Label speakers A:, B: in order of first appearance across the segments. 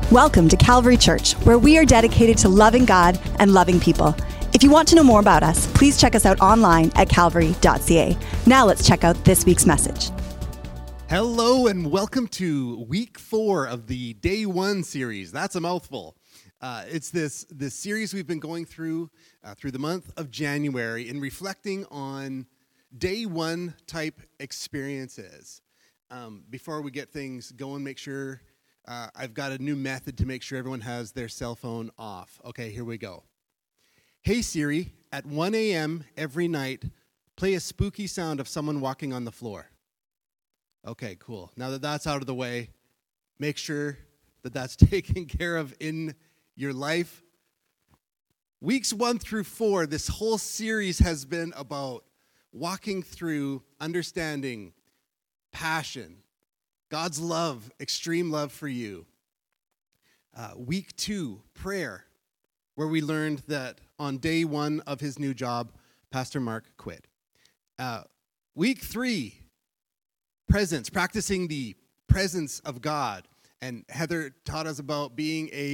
A: Welcome to Calvary Church, where we are dedicated to loving God and loving people. If you want to know more about us, please check us out online at calvary.ca. Now let's check out this week's message.
B: Hello and welcome to week 4 of the Day 1 series. That's a mouthful. It's this series we've been going through the month of January in reflecting on Day 1 type experiences. Before we get things going, make sure I've got a new method to make sure everyone has their cell phone off. Okay, here we go. Hey Siri, at 1 a.m. every night, play a spooky sound of someone walking on the floor. Okay, cool. Now that that's out of the way, make sure that that's taken care of in your life. Weeks 1 through 4, this whole series has been about walking through understanding passion, God's love, extreme love for you. Week 2, prayer, where we learned that on day 1 of his new job, Pastor Mark quit. Week 3, presence, practicing the presence of God. And Heather taught us about being a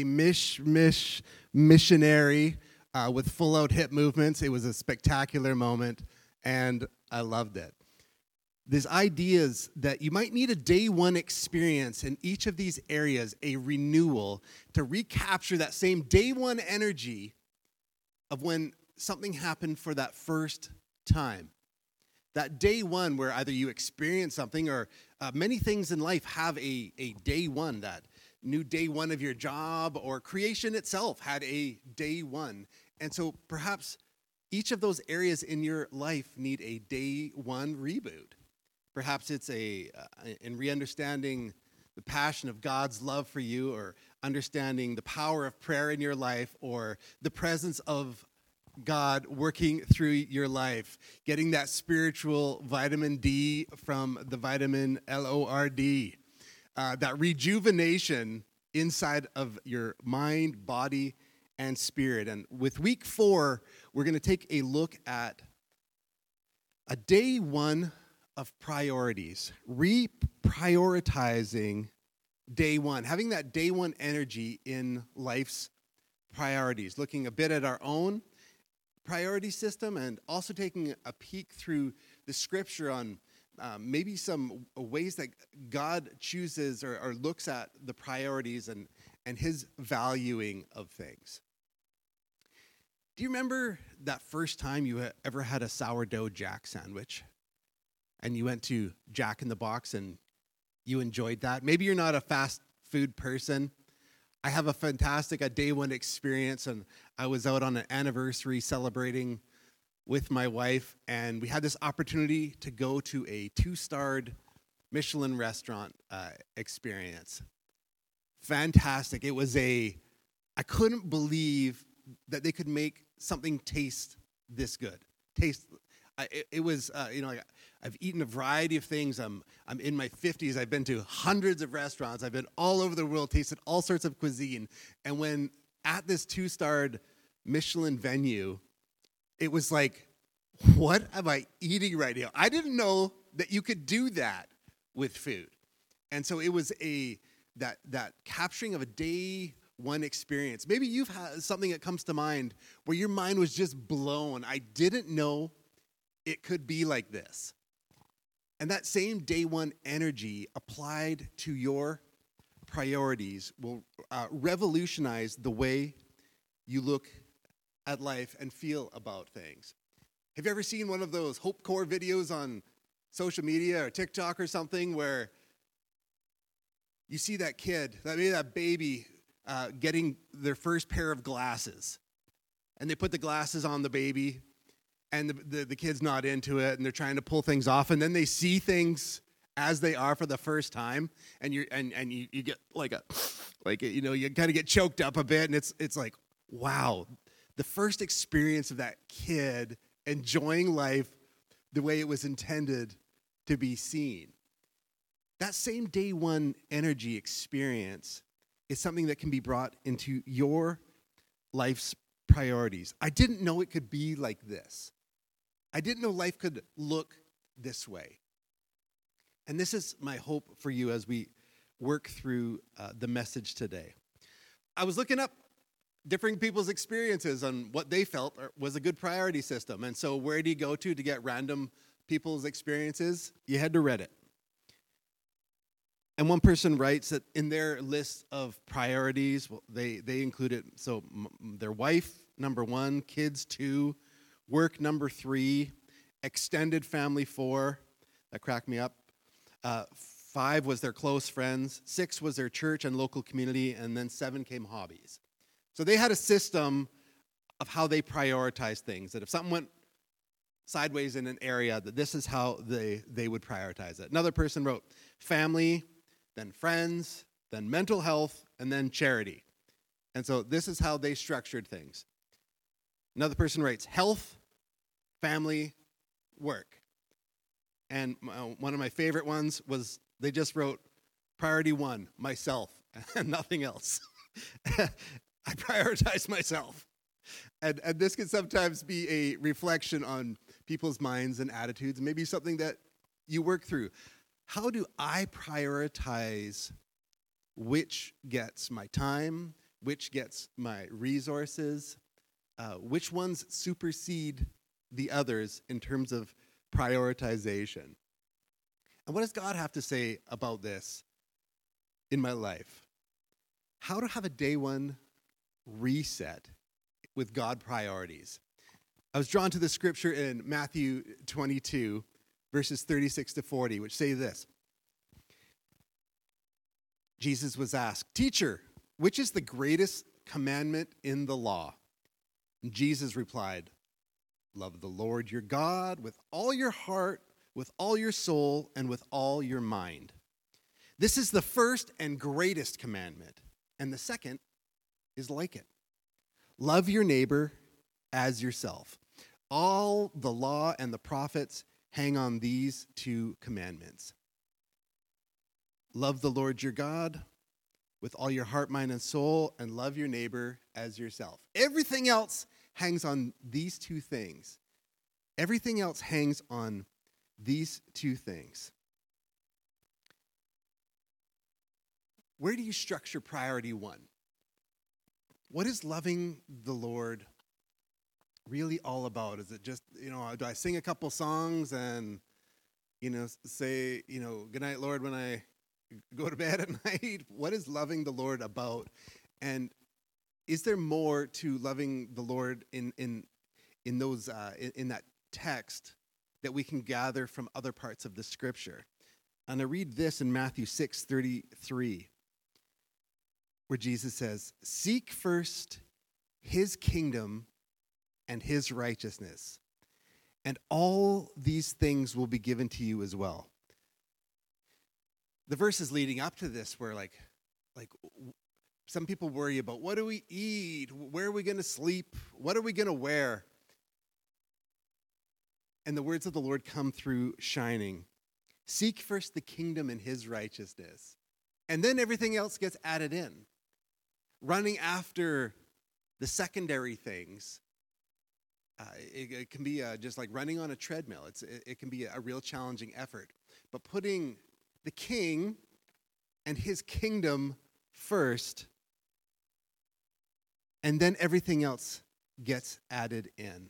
B: missionary with full-out hip movements. It was a spectacular moment, and I loved it. These ideas that you might need a day 1 experience in each of these areas, a renewal, to recapture that same day 1 energy of when something happened for that first time. That day 1 where either you experience something or many things in life have a day 1, that new day 1 of your job or creation itself had a day 1. And so perhaps each of those areas in your life need a day 1 reboot. Perhaps it's in re-understanding the passion of God's love for you, or understanding the power of prayer in your life, or the presence of God working through your life, getting that spiritual vitamin D from the vitamin LORD, that rejuvenation inside of your mind, body, and spirit. And with week 4, we're going to take a look at a day 1 of priorities, reprioritizing day 1, having that day 1 energy in life's priorities, looking a bit at our own priority system and also taking a peek through the scripture on maybe some ways that God chooses or looks at the priorities and his valuing of things. Do you remember that first time you ever had a sourdough Jack sandwich? And you went to Jack in the Box and you enjoyed that? Maybe you're not a fast food person. I have a day 1 experience, and I was out on an anniversary celebrating with my wife, and we had this opportunity to go to a 2-starred Michelin restaurant experience. Fantastic. I couldn't believe that they could make something taste this good. It was, I've eaten a variety of things. I'm in my 50s. I've been to hundreds of restaurants. I've been all over the world, tasted all sorts of cuisine. And when at this 2-starred Michelin venue, it was like, what am I eating right now? I didn't know that you could do that with food. And so it was that capturing of a day 1 experience. Maybe you've had something that comes to mind where your mind was just blown. I didn't know it could be like this. And that same day 1 energy applied to your priorities will revolutionize the way you look at life and feel about things. Have you ever seen one of those Hope Corps videos on social media or TikTok or something where you see that kid, that baby getting their first pair of glasses, and they put the glasses on the baby, and the kid's not into it, and they're trying to pull things off, and then they see things as they are for the first time, and you get you kind of get choked up a bit, and it's like, wow, the first experience of that kid enjoying life the way it was intended to be seen. That same day 1 energy experience is something that can be brought into your life's priorities. I didn't know it could be like this. I didn't know life could look this way. And this is my hope for you as we work through the message today. I was looking up different people's experiences on what they felt was a good priority system. And so where do you go to get random people's experiences? You head to Reddit. And one person writes that in their list of priorities, well, they included, so their wife, number 1, kids 2, work number 3, extended family 4, that cracked me up. 5 was their close friends, 6 was their church and local community, and then 7 came hobbies. So they had a system of how they prioritize things, that if something went sideways in an area, that this is how they would prioritize it. Another person wrote family, then friends, then mental health, and then charity. And so this is how they structured things. Another person writes health, family, work. And one of my favorite ones was they just wrote priority 1, myself, and nothing else. I prioritize myself. And this can sometimes be a reflection on people's minds and attitudes, maybe something that you work through. How do I prioritize which gets my time, which gets my resources, which ones supersede the others in terms of prioritization? And what does God have to say about this in my life? How to have a day 1 reset with God priorities. I was drawn to the scripture in Matthew 22, verses 36 to 40, which say this. Jesus was asked, "Teacher, which is the greatest commandment in the law?" And Jesus replied, "Love the Lord your God with all your heart, with all your soul, and with all your mind. This is the first and greatest commandment, and the second is like it. Love your neighbor as yourself. All the law and the prophets hang on these 2 commandments. Love the Lord your God with all your heart, mind, and soul, and love your neighbor as yourself." Everything else hangs on these 2 things. Everything else hangs on these 2 things. Where do you structure priority 1? What is loving the Lord really all about? Is it just, do I sing a couple songs and, say, good night, Lord, when I go to bed at night? What is loving the Lord about? And is there more to loving the Lord in that text that we can gather from other parts of the scripture? And I read this in Matthew 6:33, where Jesus says, "Seek first his kingdom and his righteousness, and all these things will be given to you as well." The verses leading up to this were like some people worry about, what do we eat? Where are we going to sleep? What are we going to wear? And the words of the Lord come through shining. Seek first the kingdom and his righteousness, and then everything else gets added in. Running after the secondary things, it can be just like running on a treadmill. It can be a real challenging effort. But putting the king and his kingdom first, and then everything else gets added in.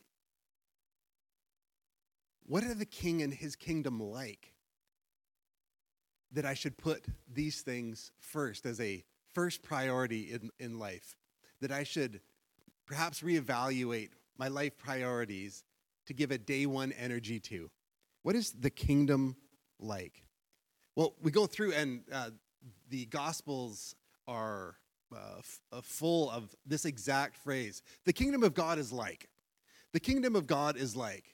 B: What are the king and his kingdom like? That I should put these things first as a first priority in life. That I should perhaps reevaluate my life priorities to give a day 1 energy to. What is the kingdom like? Well, we go through, and the Gospels are full of this exact phrase. The kingdom of God is like. The kingdom of God is like.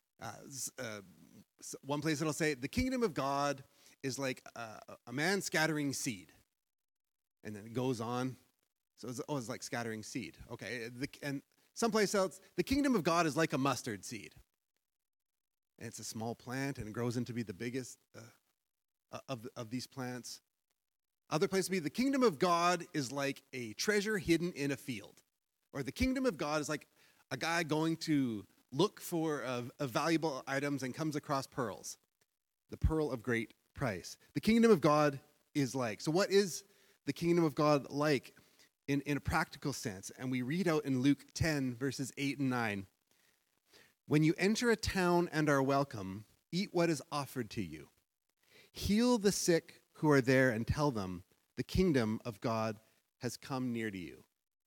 B: One place it'll say, the kingdom of God is like a man scattering seed. And then it goes on. So it's like scattering seed. Okay, and someplace else, the kingdom of God is like a mustard seed. And it's a small plant, and it grows into be the biggest of these plants. Other places be, the kingdom of God is like a treasure hidden in a field. Or the kingdom of God is like a guy going to look for valuable items and comes across pearls. The pearl of great price. The kingdom of God is like. So what is the kingdom of God like? in a practical sense. And we read out in Luke 10, verses 8 and 9. When you enter a town and are welcome, eat what is offered to you. Heal the sick who are there and tell them the kingdom of God has come near to you.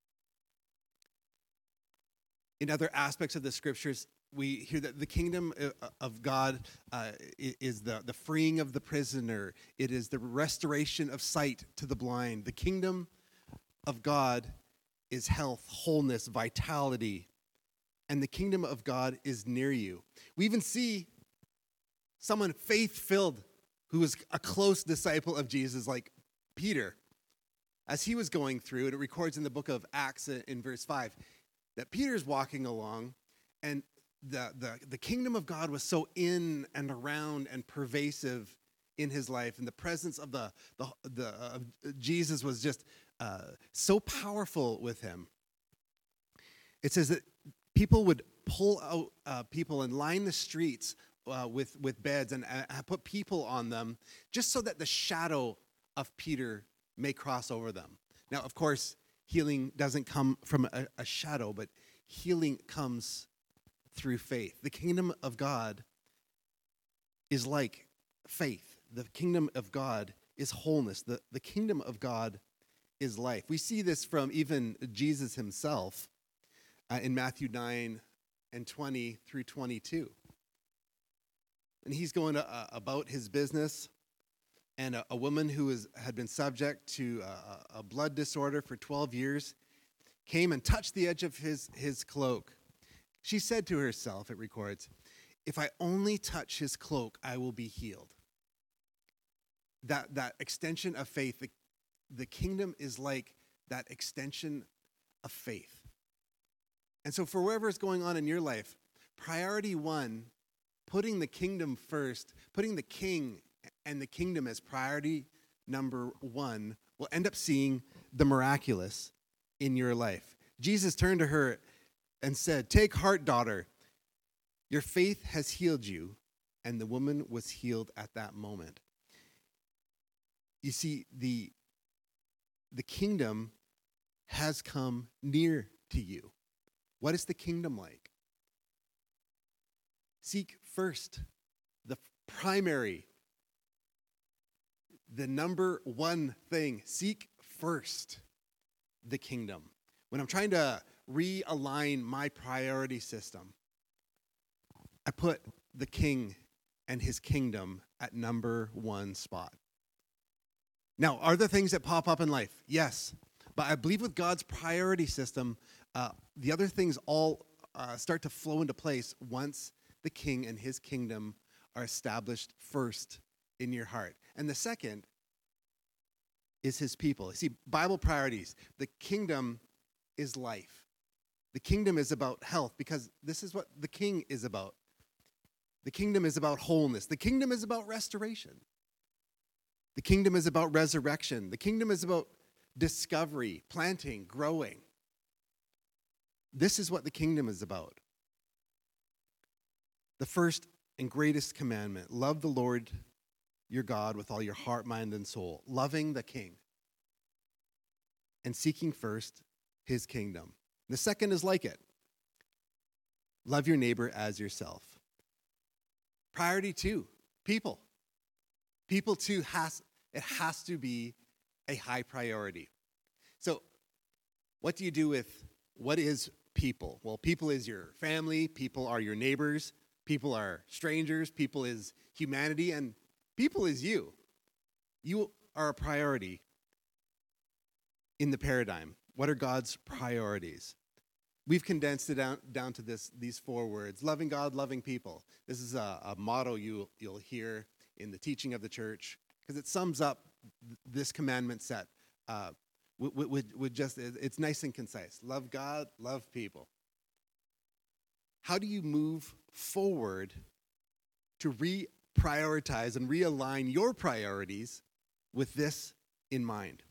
B: In other aspects of the scriptures, we hear that the kingdom of God is the freeing of the prisoner. It is the restoration of sight to the blind. The kingdom of God is health, wholeness, vitality. And the kingdom of God is near you. We even see someone faith-filled who was a close disciple of Jesus, like Peter. As he was going through, and it records in the book of Acts in verse 5, that Peter's walking along, and the kingdom of God was so in and around and pervasive in his life, and the presence of Jesus was just so powerful with him. It says that people would pull out people and line the streets with beds and put people on them just so that the shadow of Peter may cross over them. Now, of course, healing doesn't come from a shadow, but healing comes through faith. The kingdom of God is like faith. The kingdom of God is wholeness. The kingdom of God is life. We see this from even Jesus himself in Matthew 9 and 20 through 22. And he's going about his business, and a woman who had been subject to a blood disorder for 12 years came and touched the edge of his cloak. She said to herself, it records, "If I only touch his cloak, I will be healed." That extension of faith, the kingdom is like that extension of faith. And so for whatever is going on in your life, priority one, putting the kingdom first, putting the king and the kingdom as priority number one, will end up seeing the miraculous in your life. Jesus turned to her and said, "Take heart, daughter. Your faith has healed you." And the woman was healed at that moment. You see, the kingdom has come near to you. What is the kingdom like? Seek first the primary, the number one thing. Seek first the kingdom. When I'm trying to realign my priority system, I put the king and his kingdom at number one spot. Now, are there things that pop up in life? Yes. But I believe with God's priority system, the other things all start to flow into place once the king and his kingdom are established first in your heart. And the second is his people. See, Bible priorities. The kingdom is life. The kingdom is about health, because this is what the king is about. The kingdom is about wholeness. The kingdom is about restoration. The kingdom is about resurrection. The kingdom is about discovery, planting, growing. This is what the kingdom is about. The first and greatest commandment: love the Lord your God with all your heart, mind, and soul. Loving the king and seeking first his kingdom. The second is like it: love your neighbor as yourself. Priority two, people. People too has to be a high priority. So what do you do with what is people? Well, people is your family, people are your neighbors, people are strangers, people is humanity, and people is you. You are a priority in the paradigm. What are God's priorities? We've condensed it down to these four words: loving God, loving people. This is a motto you'll hear in the teaching of the church, because it sums up this commandment set with just, it's nice and concise. Love God, love people. How do you move forward to reprioritize and realign your priorities with this in mind?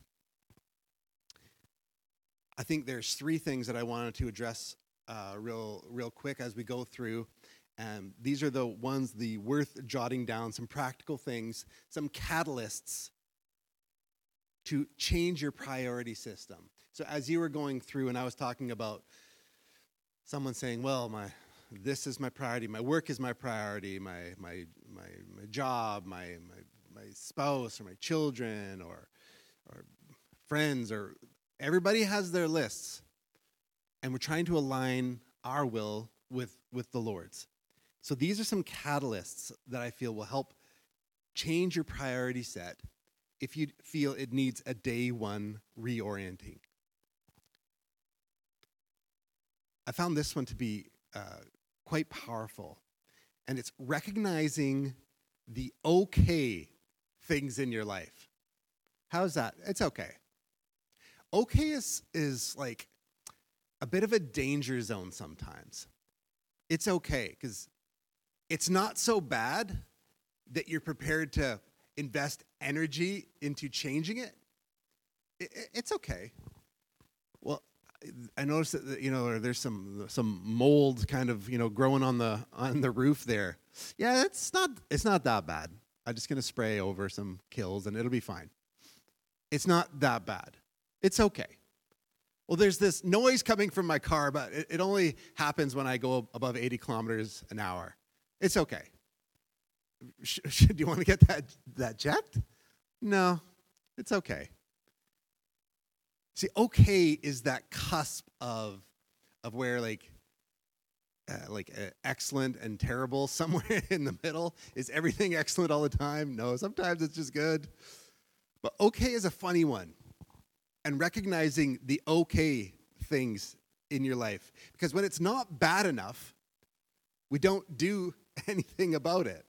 B: I think there's three things that I wanted to address real quick as we go through. These are the ones worth jotting down, some practical things, some catalysts to change your priority system. So as you were going through and I was talking about someone saying, well, this is my priority, my work is my priority, my job, my spouse or my children or friends, or everybody has their lists. And we're trying to align our will with the Lord's. So these are some catalysts that I feel will help change your priority set if you feel it needs a day one reorienting. I found this one to be quite powerful, and it's recognizing the okay things in your life. How's that? It's okay. Okay is like a bit of a danger zone sometimes. It's okay because it's not so bad that you're prepared to invest energy into changing it. It's okay. Well, I noticed that there's some mold kind of growing on the roof there. Yeah, it's not that bad. I'm just gonna spray over some kills and it'll be fine. It's not that bad. It's okay. Well, there's this noise coming from my car, but it only happens when I go above 80 kilometers an hour. It's okay. Do you want to get that checked? No, it's okay. See, okay is that cusp of where excellent and terrible, somewhere in the middle. Is everything excellent all the time? No, sometimes it's just good. But okay is a funny one. And recognizing the okay things in your life. Because when it's not bad enough, we don't do anything about it.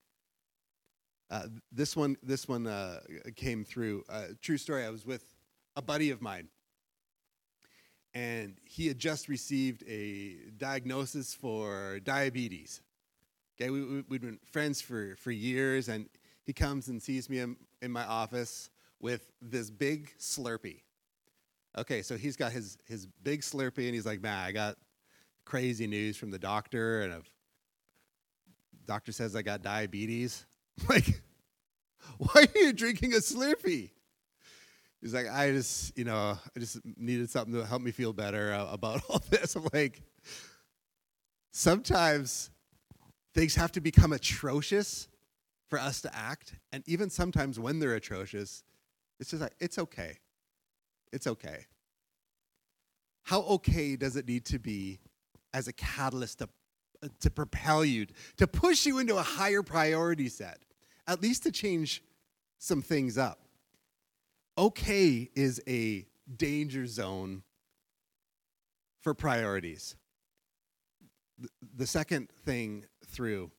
B: This one came through. True story, I was with a buddy of mine. And he had just received a diagnosis for diabetes. Okay, we'd been friends for years, and he comes and sees me in my office with this big Slurpee. Okay, so he's got his big Slurpee, and he's like, man, I got crazy news from the doctor, and doctor says I got diabetes. Like, why are you drinking a Slurpee? He's like, I just needed something to help me feel better about all this. I'm like, sometimes things have to become atrocious for us to act. And even sometimes when they're atrocious, it's just like, it's okay. It's okay. How okay does it need to be as a catalyst to propel you, to push you into a higher priority set, at least to change some things up? Okay is a danger zone for priorities. The second thing through,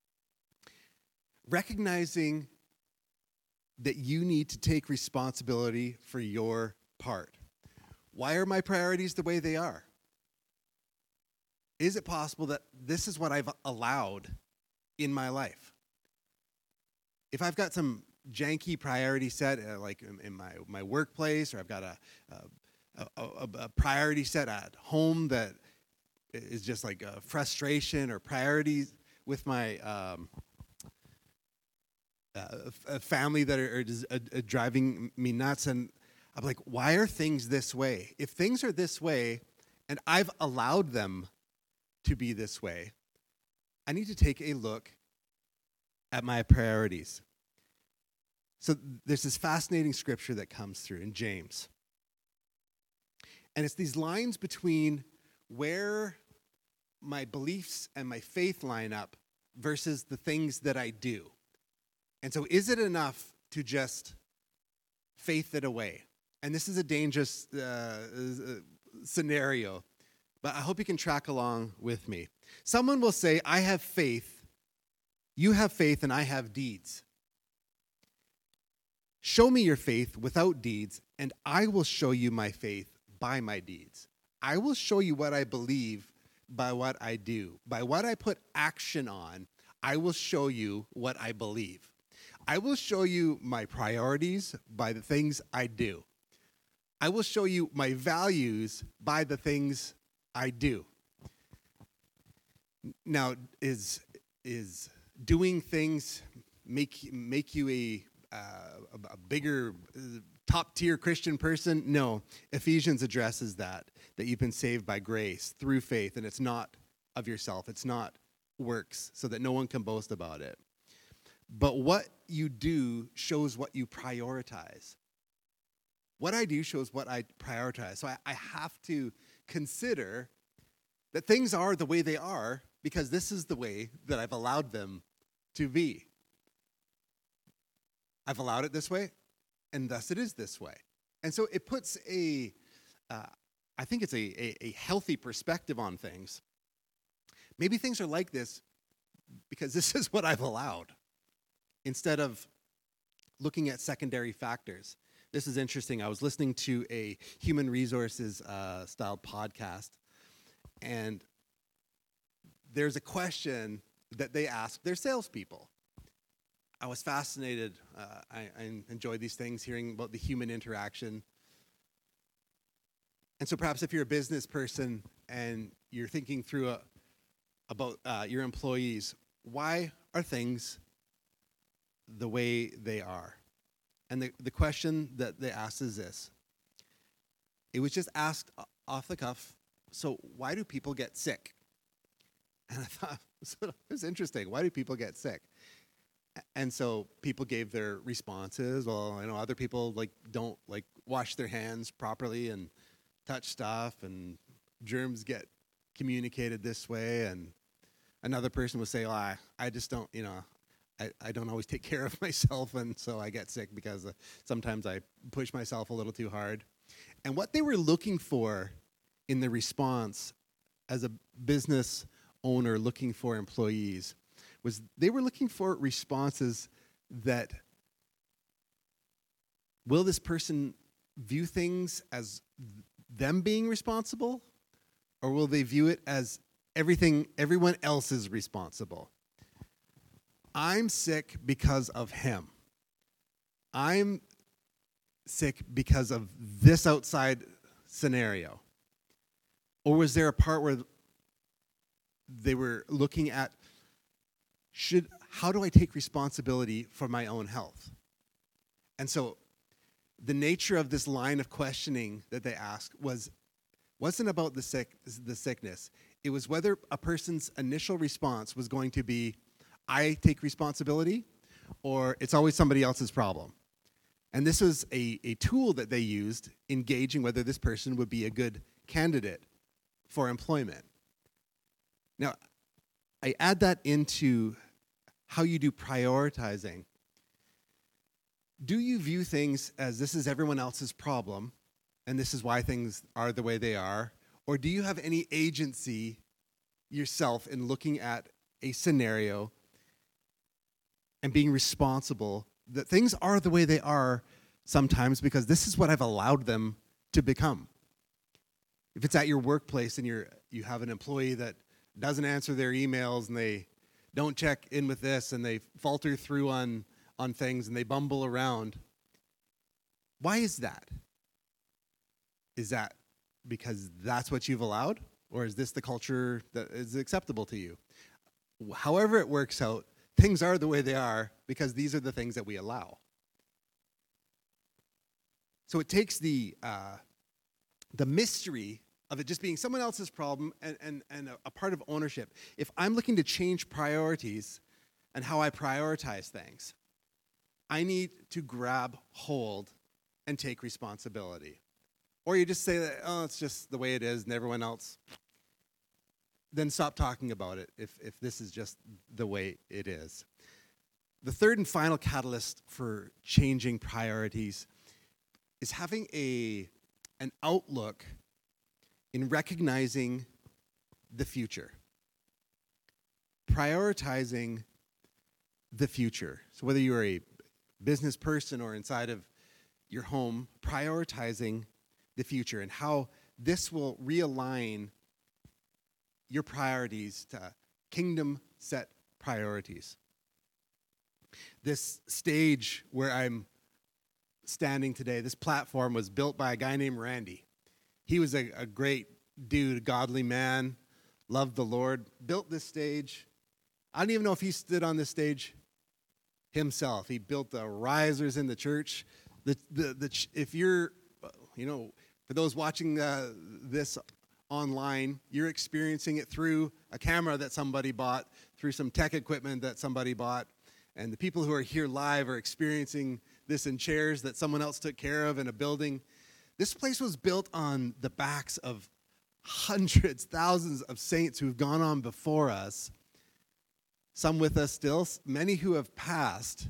B: recognizing that you need to take responsibility for your part. Why are my priorities the way they are? Is it possible that this is what I've allowed in my life? If I've got some janky priority set, like in my workplace, or I've got a priority set at home that is just like a frustration, or priorities with my family that are just driving me nuts, and I'm like, why are things this way? If things are this way, and I've allowed them to be this way, I need to take a look at my priorities. So there's this fascinating scripture that comes through in James. And it's these lines between where my beliefs and my faith line up versus the things that I do. And so is it enough to just faith it away? And this is a dangerous scenario, but I hope you can track along with me. Someone will say, I have faith, you have faith, and I have deeds. Show me your faith without deeds, and I will show you my faith by my deeds. I will show you what I believe by what I do. By what I put action on, I will show you what I believe. I will show you my priorities by the things I do. I will show you my values by the things I do. Now, is doing things make you a bigger top-tier Christian person? No. Ephesians addresses that you've been saved by grace through faith, and it's not of yourself. It's not works, so that no one can boast about it. But what you do shows what you prioritize. What I do shows what I prioritize. So I have to consider that things are the way they are because this is the way that I've allowed them to be. I've allowed it this way, and thus it is this way. And so it puts I think it's a healthy perspective on things. Maybe things are like this because this is what I've allowed, instead of looking at secondary factors. This is interesting. I was listening to a human resources style podcast, and there's a question that they ask their salespeople. I was fascinated. I enjoy these things, hearing about the human interaction. And so perhaps if you're a business person and you're thinking through about your employees, why are things the way they are? And the question that they asked is this. It was just asked off the cuff, so why do people get sick? And I thought, it was interesting. Why do people get sick? And so people gave their responses. Well, other people don't wash their hands properly and touch stuff, and germs get communicated this way. And another person would say, I just don't, I don't always take care of myself, and so I get sick because sometimes I push myself a little too hard. And what they were looking for in the response as a business owner looking for employees was they were looking for responses that, will this person view things as them being responsible, or will they view it as everyone else is responsible? I'm sick because of him. I'm sick because of this outside scenario. Or was there a part where they were looking at, how do I take responsibility for my own health? And so the nature of this line of questioning that they asked wasn't about the sickness. It was whether a person's initial response was going to be, I take responsibility, or it's always somebody else's problem. And this was a tool that they used in gauging whether this person would be a good candidate for employment. Now, I add that into how you do prioritizing. Do you view things as this is everyone else's problem, and this is why things are the way they are? Or do you have any agency yourself in looking at a scenario and being responsible that things are the way they are sometimes because this is what I've allowed them to become? If it's at your workplace and you have an employee that doesn't answer their emails and they don't check in with this and they falter through on things and they bumble around, why is that? Is that because that's what you've allowed? Or is this the culture that is acceptable to you? However it works out, things are the way they are because these are the things that we allow. So it takes the mystery of it just being someone else's problem and a part of ownership. If I'm looking to change priorities and how I prioritize things, I need to grab hold and take responsibility. Or you just say that, it's just the way it is and everyone else, then stop talking about it if this is just the way it is. The third and final catalyst for changing priorities is having an outlook in recognizing the future. Prioritizing the future. So whether you're a business person or inside of your home, prioritizing the future and how this will realign your priorities to kingdom-set priorities. This stage where I'm standing today, this platform was built by a guy named Randy. He was a great dude, a godly man, loved the Lord, built this stage. I don't even know if he stood on this stage himself. He built the risers in the church. If you're, for those watching this online, you're experiencing it through a camera that somebody bought, through some tech equipment that somebody bought, and the people who are here live are experiencing this in chairs that someone else took care of in a building. This place was built on the backs of hundreds, thousands of saints who've gone on before us, some with us still, many who have passed.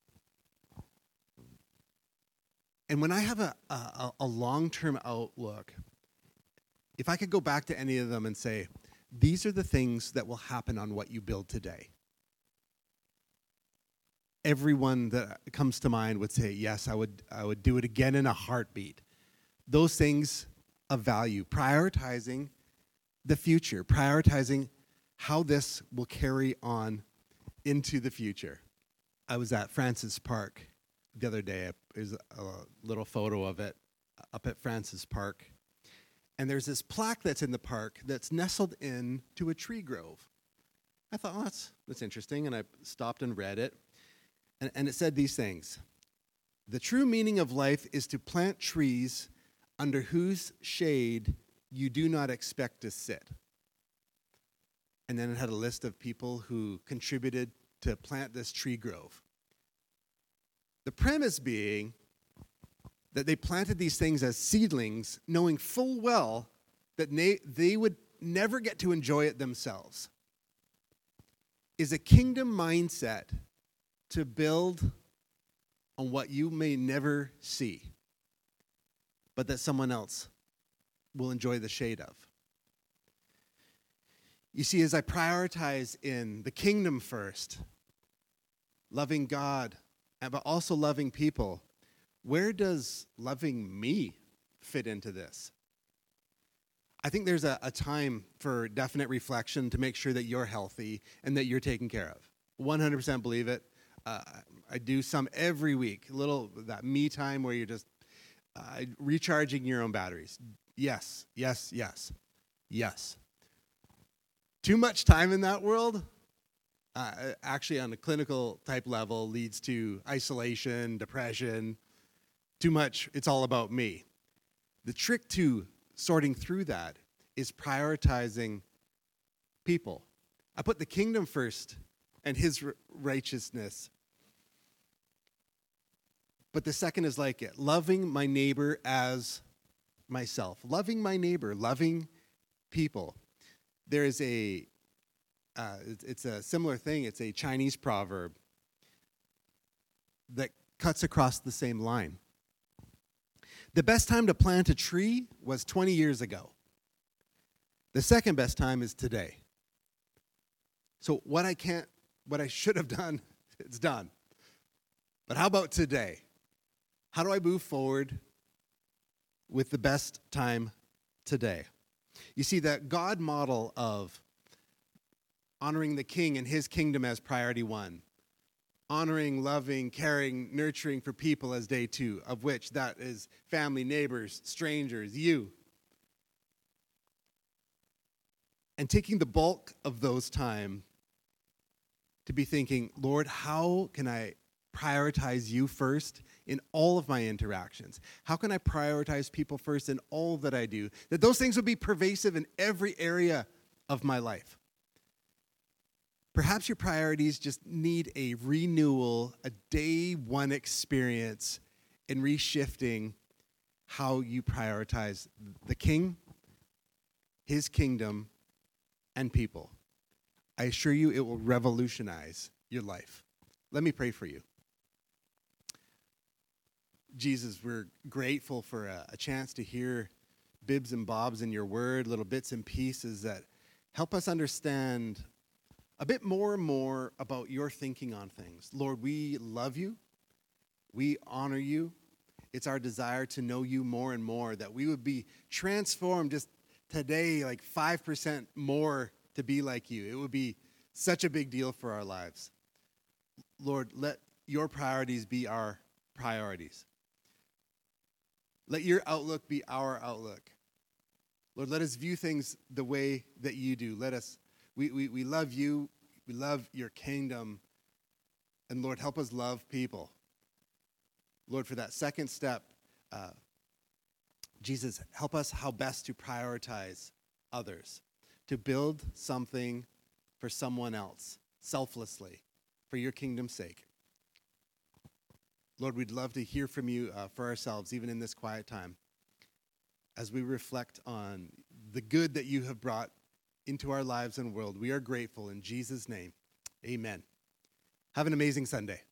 B: And when I have a long-term outlook, if I could go back to any of them and say, these are the things that will happen on what you build today, everyone that comes to mind would say, yes, I would do it again in a heartbeat. Those things of value, prioritizing the future, prioritizing how this will carry on into the future. I was at Francis Park the other day. There's a little photo of it up at Francis Park. And there's this plaque that's in the park that's nestled into a tree grove. I thought, oh, that's interesting, and I stopped and read it. And it said these things. The true meaning of life is to plant trees under whose shade you do not expect to sit. And then it had a list of people who contributed to plant this tree grove. The premise being that they planted these things as seedlings, knowing full well that they would never get to enjoy it themselves. Is a kingdom mindset to build on what you may never see, but that someone else will enjoy the shade of. You see, as I prioritize in the kingdom first, loving God, but also loving people, where does loving me fit into this? I think there's a time for definite reflection to make sure that you're healthy and that you're taken care of. 100% believe it. I do some every week, that me time where you're just recharging your own batteries. Yes, yes, yes, yes. Too much time in that world, actually on a clinical type level, leads to isolation, depression. Too much, it's all about me. The trick to sorting through that is prioritizing people. I put the kingdom first and his righteousness. But the second is like it, loving my neighbor as myself. Loving my neighbor, loving people. There is it's a similar thing. It's a Chinese proverb that cuts across the same line. The best time to plant a tree was 20 years ago. The second best time is today. So what I should have done, it's done. But how about today? How do I move forward with the best time today? You see, that God model of honoring the king and his kingdom as priority one, honoring, loving, caring, nurturing for people as day two, of which that is family, neighbors, strangers, you. And taking the bulk of those time to be thinking, Lord, how can I prioritize you first in all of my interactions? How can I prioritize people first in all that I do? That those things would be pervasive in every area of my life. Perhaps your priorities just need a renewal, a day one experience in reshifting how you prioritize the king, his kingdom, and people. I assure you it will revolutionize your life. Let me pray for you. Jesus, we're grateful for a chance to hear bibs and bobs in your word, little bits and pieces that help us understand a bit more and more about your thinking on things. Lord, we love you. We honor you. It's our desire to know you more and more, that we would be transformed just today, like 5% more to be like you. It would be such a big deal for our lives. Lord, let your priorities be our priorities. Let your outlook be our outlook. Lord, let us view things the way that you do. We love you. We love your kingdom. And Lord, help us love people. Lord, for that second step, Jesus, help us how best to prioritize others, to build something for someone else, selflessly, for your kingdom's sake. Lord, we'd love to hear from you for ourselves, even in this quiet time, as we reflect on the good that you have brought into our lives and world. We are grateful in Jesus' name. Amen. Have an amazing Sunday.